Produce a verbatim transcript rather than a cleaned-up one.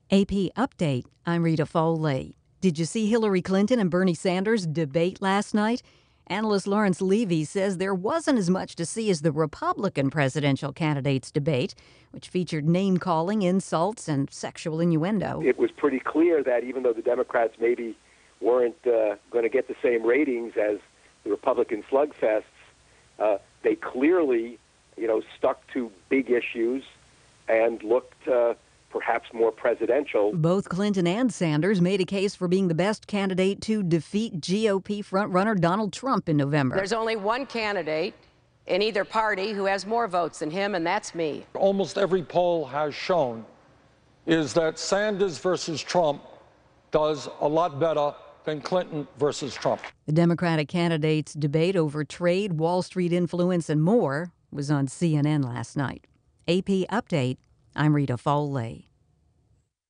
A P Update, I'm Rita Foley. Did you see Hillary Clinton and Bernie Sanders debate last night? Analyst Lawrence Levy says there wasn't as much to see as the Republican presidential candidates' debate, which featured name-calling, insults, and sexual innuendo. It was pretty clear that even though the Democrats maybe weren't uh, going to get the same ratings as the Republican slugfests, uh, they clearly, you know, stuck to big issues and looked uh, perhaps more presidential. Both Clinton and Sanders made a case for being the best candidate to defeat G O P frontrunner Donald Trump in November. There's only one candidate in either party who has more votes than him, and that's me. Almost every poll has shown is that Sanders versus Trump does a lot better than Clinton versus Trump. The Democratic candidates' debate over trade, Wall Street influence, and more was on C N N last night. A P Update, I'm Rita Foley.